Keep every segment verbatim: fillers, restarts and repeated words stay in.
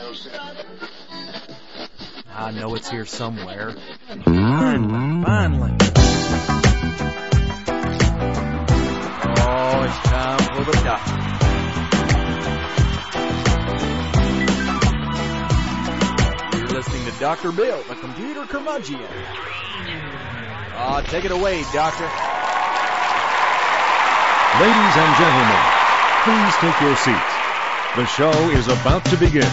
I know it's here somewhere. Finally, finally. Oh, it's time for the doctor. You're listening to Doctor Bill, the computer curmudgeon. Ah, uh, take it away, Doctor. Ladies and gentlemen, please take your seats. The show is about to begin.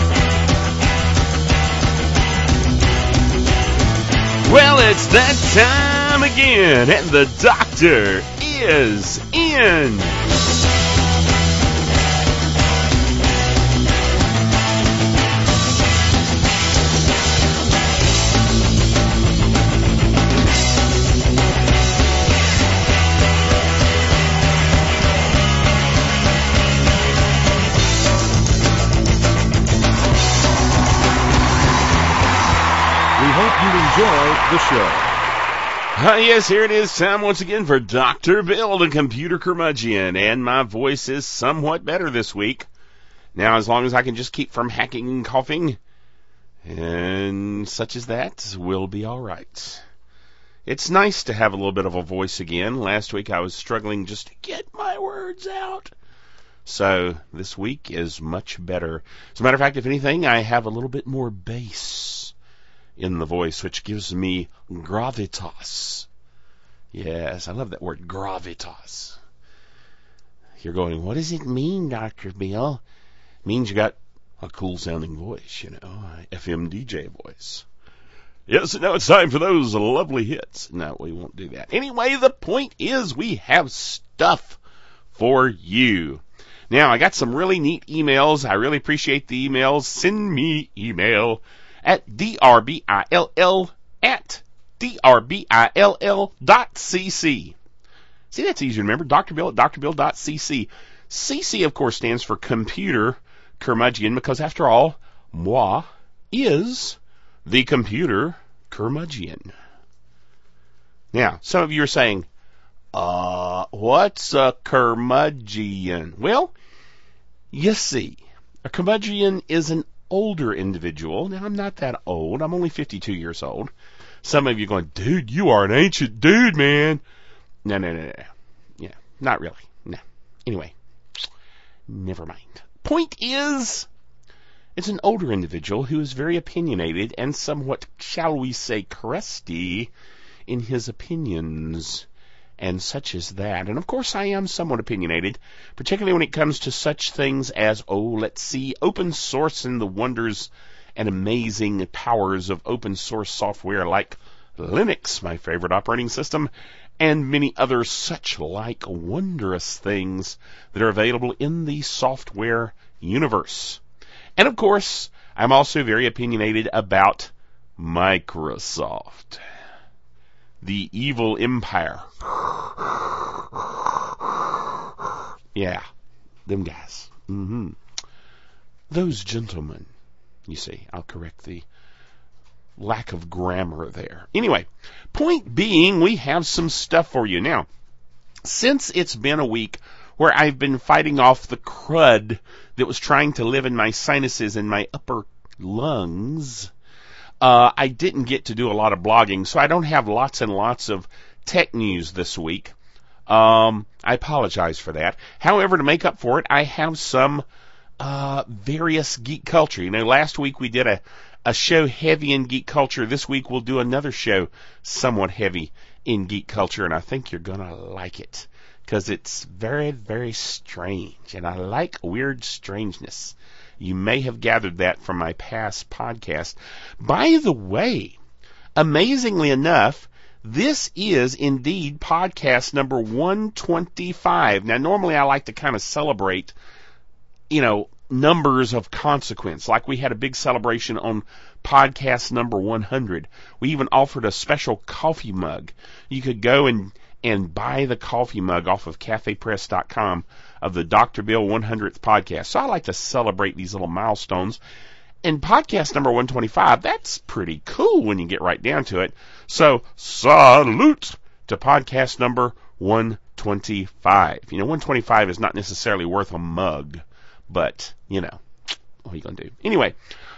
Well, it's that time again, and the doctor is in. Enjoy the show. Uh, yes, here it is, time once again for Doctor Bill, the computer curmudgeon, and my voice is somewhat better this week. Now, as long as I can just keep from hacking and coughing, and such as that, we'll be all right. It's nice to have a little bit of a voice again. Last week I was struggling just to get my words out. So, this week is much better. As a matter of fact, if anything, I have a little bit more bass in the voice, which gives me gravitas. Yes, I love that word, gravitas. You're going, what does it mean, Doctor Bill? It means you got a cool-sounding voice, you know, F M D J voice. Yes, and now it's time for those lovely hits. No, we won't do that. Anyway, the point is we have stuff for you. Now, I got some really neat emails. I really appreciate the emails. Send me email at drbill at drbill dot cc. See, that's easy to remember. Doctor Bill at drbill dot cc. C C, of course, stands for computer curmudgeon, because after all, moi is the computer curmudgeon. Now, some of you are saying, uh, what's a curmudgeon? Well, you see, a curmudgeon is an older individual. Now, I'm not that old. I'm only fifty-two years old. Some of you are going, dude, you are an ancient dude, man. No, no, no, no. Yeah, not really. No. Anyway, never mind. Point is, it's an older individual who is very opinionated and somewhat, shall we say, crusty in his opinions, and such as that. And of course I am somewhat opinionated, particularly when it comes to such things as, oh, let's see, open source and the wonders and amazing powers of open source software like Linux, my favorite operating system, and many other such like wondrous things that are available in the software universe. And of course, I'm also very opinionated about Microsoft, the evil empire. Yeah, them guys. Mm-hmm. Those gentlemen. You see, I'll correct the lack of grammar there. Anyway, point being, we have some stuff for you. Now, since it's been a week where I've been fighting off the crud that was trying to live in my sinuses and my upper lungs, Uh, I didn't get to do a lot of blogging, so I don't have lots and lots of tech news this week. Um, I apologize for that. However, to make up for it, I have some uh, various geek culture. You know, last week we did a, a show heavy in geek culture. This week we'll do another show somewhat heavy in geek culture, and I think you're going to like it because it's very, very strange, and I like weird strangeness. You may have gathered that from my past podcast. By the way, amazingly enough, this is indeed podcast number one twenty-five. Now, normally I like to kind of celebrate, you know, numbers of consequence. Like we had a big celebration on podcast number one hundred. We even offered a special coffee mug. You could go and and buy the coffee mug off of cafe press dot com of the Doctor Bill one hundredth podcast. So I like to celebrate these little milestones. And podcast number one twenty-five, that's pretty cool when you get right down to it. So, salute to podcast number one twenty-five. You know, one twenty-five is not necessarily worth a mug, but, you know, What are you going to do? Anyway,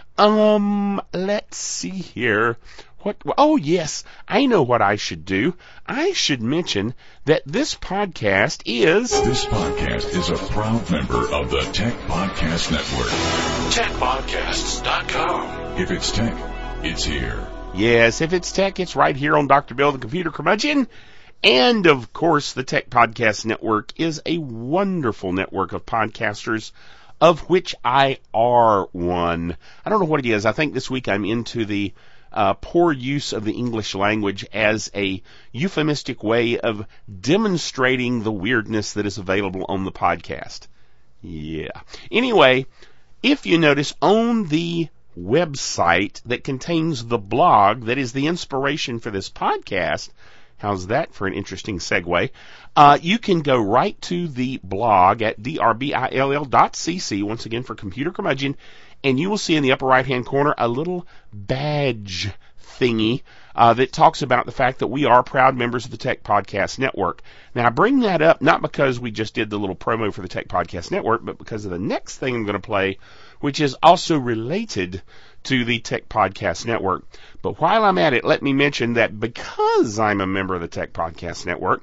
um, let's see here. What? Oh, yes, I know what I should do. I should mention that this podcast is... This podcast is a proud member of the Tech Podcast Network. tech podcasts dot com. If it's tech, it's here. Yes, if it's tech, it's right here on Doctor Bill, the Computer Curmudgeon. And, of course, the Tech Podcast Network is a wonderful network of podcasters, of which I are one. I don't know what it is. I think this week I'm into the uh, poor use of the English language as a euphemistic way of demonstrating the weirdness that is available on the podcast. Yeah. Anyway, if you notice on the website that contains the blog that is the inspiration for this podcast, how's that for an interesting segue? Uh, you can go right to the blog at d r bill dot c c, once again for Computer Curmudgeon, and you will see in the upper right-hand corner a little badge thingy uh, that talks about the fact that we are proud members of the Tech Podcast Network. Now, I bring that up not because we just did the little promo for the Tech Podcast Network, but because of the next thing I'm going to play, which is also related to the Tech Podcast Network. But while I'm at it, let me mention that because I'm a member of the Tech Podcast Network,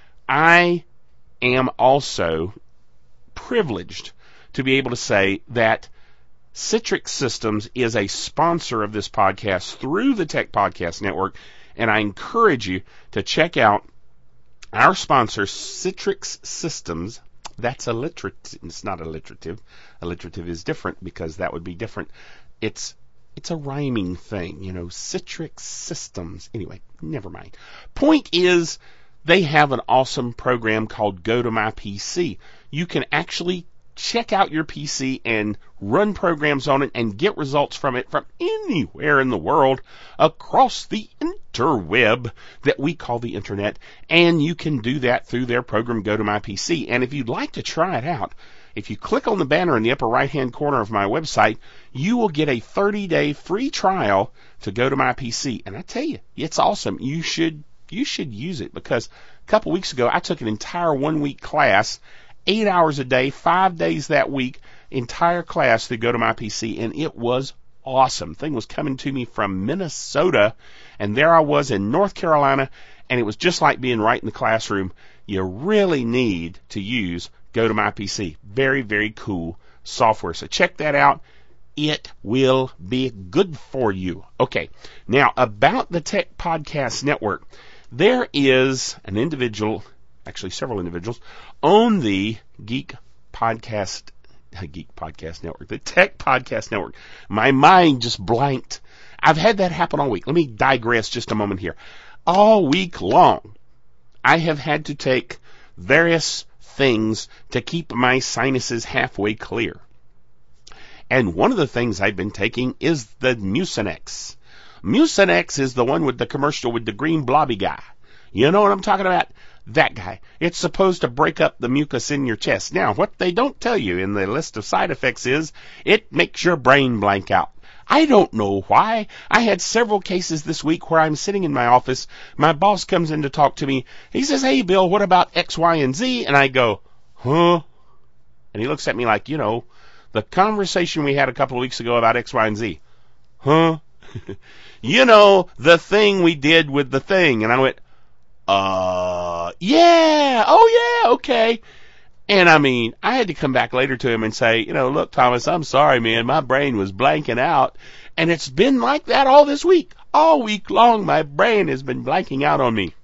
I am also privileged to be able to say that Citrix Systems is a sponsor of this podcast through the Tech Podcast Network, and I encourage you to check out our sponsor, Citrix Systems. That's alliterative. It's not alliterative. Alliterative is different because that would be different. It's it's a rhyming thing, you know, Citrix Systems. Anyway, never mind. Point is, they have an awesome program called Go to My P C. You can actually check out your P C and run programs on it and get results from it from anywhere in the world across the interweb that we call the internet, and you can do that through their program Go to My P C. And if you'd like to try it out, if you click on the banner in the upper right-hand corner of my website, you will get a thirty-day free trial to Go to My P C. And I tell you, it's awesome. You should you should use it, because a couple weeks ago I took an entire one-week class, eight hours a day, five days that week, entire class through Go to My P C, and it was awesome. The thing was coming to me from Minnesota, and there I was in North Carolina, and it was just like being right in the classroom. You really need to use Go to My P C. Very, very cool software. So check that out. It will be good for you. Okay, now about the Tech Podcast Network. There is an individual, actually several individuals, on the Geek Podcast, Geek Podcast Network, the Tech Podcast Network. My mind just blanked. I've had that happen all week. Let me digress just a moment here. All week long, I have had to take various things to keep my sinuses halfway clear. And one of the things I've been taking is the Mucinex. Mucinex is the one with the commercial with the green blobby guy. You know what I'm talking about? That guy. It's supposed to break up the mucus in your chest. Now, what they don't tell you in the list of side effects is it makes your brain blank out. I don't know why. I had several cases this week where I'm sitting in my office. My boss comes in to talk to me. He says, "Hey, Bill, what about X, Y, and Z?" And I go, "Huh?" And he looks at me like, you know, the conversation we had a couple of weeks ago about X, Y, and Z. Huh? You know, the thing we did with the thing. And I went, uh, yeah, oh yeah, okay. And I mean, I had to come back later to him and say, you know, look, Thomas, I'm sorry, man. My brain was blanking out. And it's been like that all this week. All week long, my brain has been blanking out on me.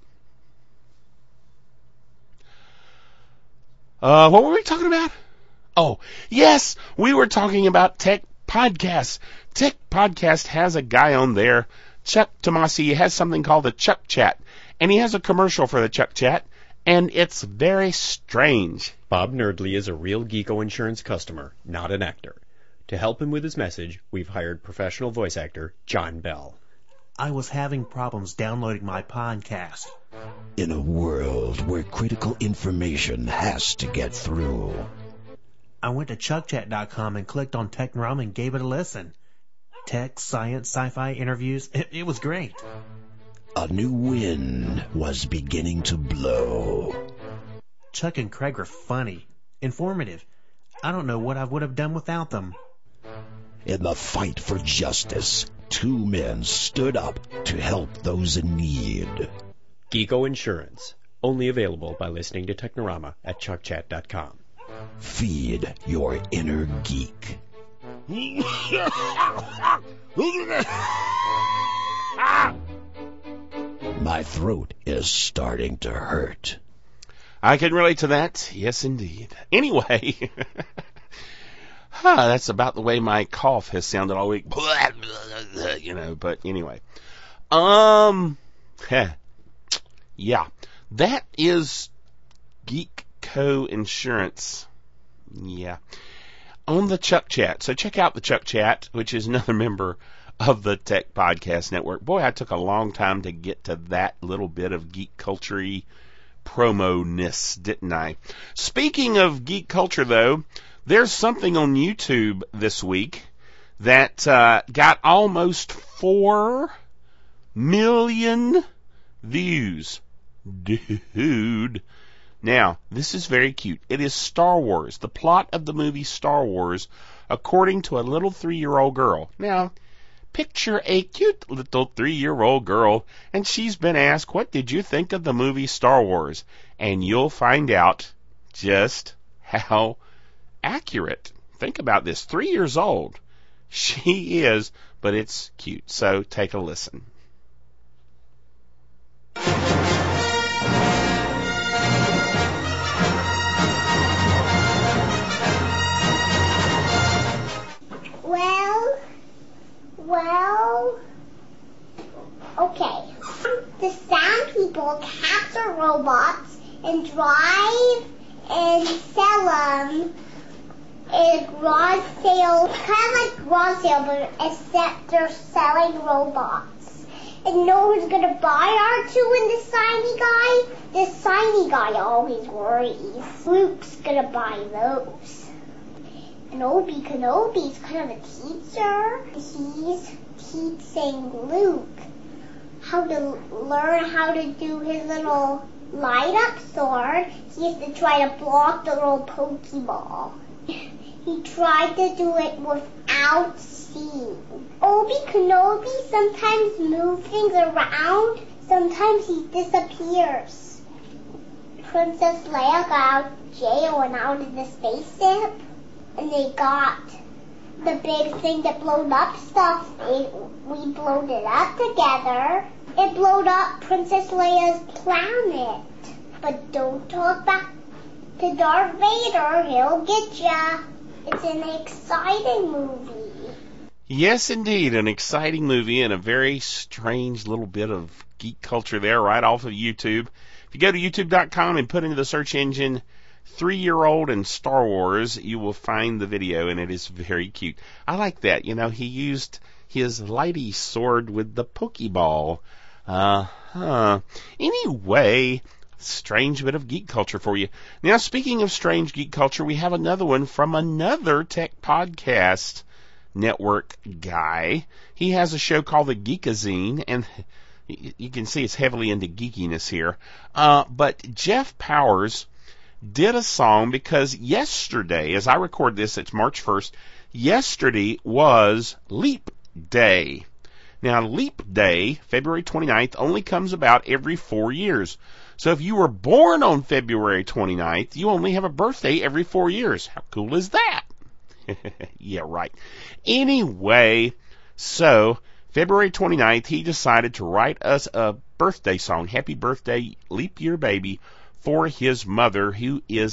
Uh, what were we talking about? Oh, yes, we were talking about Tech Podcasts. Tech Podcast has a guy on there, Chuck Tomasi. He has something called the Chuck Chat. And he has a commercial for the Chuck Chat. And it's very strange. Bob Nerdly is a real Geeko Insurance customer, not an actor. To help him with his message, we've hired professional voice actor John Bell. I was having problems downloading my podcast. In a world where critical information has to get through. I went to chuck chat dot com and clicked on TechNRUM and gave it a listen. Tech, science, sci-fi interviews, it, it was great. A new wind was beginning to blow. Chuck and Craig are funny, informative. I don't know what I would have done without them. In the fight for justice, two men stood up to help those in need. Geeko Insurance. Only available by listening to Technorama at chuck chat dot com. Feed your inner geek. My throat is starting to hurt. I can relate to that. Yes, indeed. Anyway, huh, that's about the way my cough has sounded all week. You know, but anyway. Um, heh. Yeah, that is Geeko Insurance. Yeah. On the Chuck Chat. So check out the Chuck Chat, which is another member of the Tech Podcast Network. Boy, I took a long time to get to that little bit of geek culture-y promo-ness, didn't I? Speaking of geek culture, though, there's something on YouTube this week that uh, got almost four million views. Dude. Now, this is very cute. It is Star Wars, the plot of the movie Star Wars, according to a little three-year-old girl. Now, picture a cute little three-year-old girl, and she's been asked, what did you think of the movie Star Wars? And you'll find out just how accurate. Think about this. Three years old. She is, but it's cute. So take a listen. Well, well, okay. The Sound People capture robots and drive and sell them in garage sale, kind of like garage sale, but except they're selling robots. And no one's gonna buy our two and the shiny guy. The shiny guy always worries. Luke's gonna buy those. And Obi Kenobi's kind of a teacher. He's teaching Luke how to learn how to do his little light-up sword. He has to try to block the little Pokeball. He tried to do it without seeing. Obi Kenobi sometimes moves things around. Sometimes he disappears. Princess Leia got out of jail and out of the spaceship. And they got the big thing that blowed up stuff. It, we blowed it up together. It blowed up Princess Leia's planet. But don't talk back to Darth Vader. He'll get ya. It's an exciting movie. Yes, indeed. An exciting movie and a very strange little bit of geek culture there right off of YouTube. If you go to youtube dot com and put into the search engine three-year-old and Star Wars, you will find the video, and it is very cute. I like that. You know, he used his lighty sword with the Pokeball. Uh-huh. Anyway, strange bit of geek culture for you. Now, speaking of strange geek culture, we have another one from another Tech Podcast Network guy. He has a show called The Geekazine, and you can see it's heavily into geekiness here. Uh, but Jeff Powers did a song because yesterday, as I record this, it's March first, yesterday was Leap Day. Now, Leap Day, February twenty-ninth, only comes about every four years. So if you were born on February twenty-ninth, you only have a birthday every four years. How cool is that? Yeah, right. Anyway, so February twenty-ninth, he decided to write us a birthday song, Happy Birthday, Leap Year Baby, for his mother, who is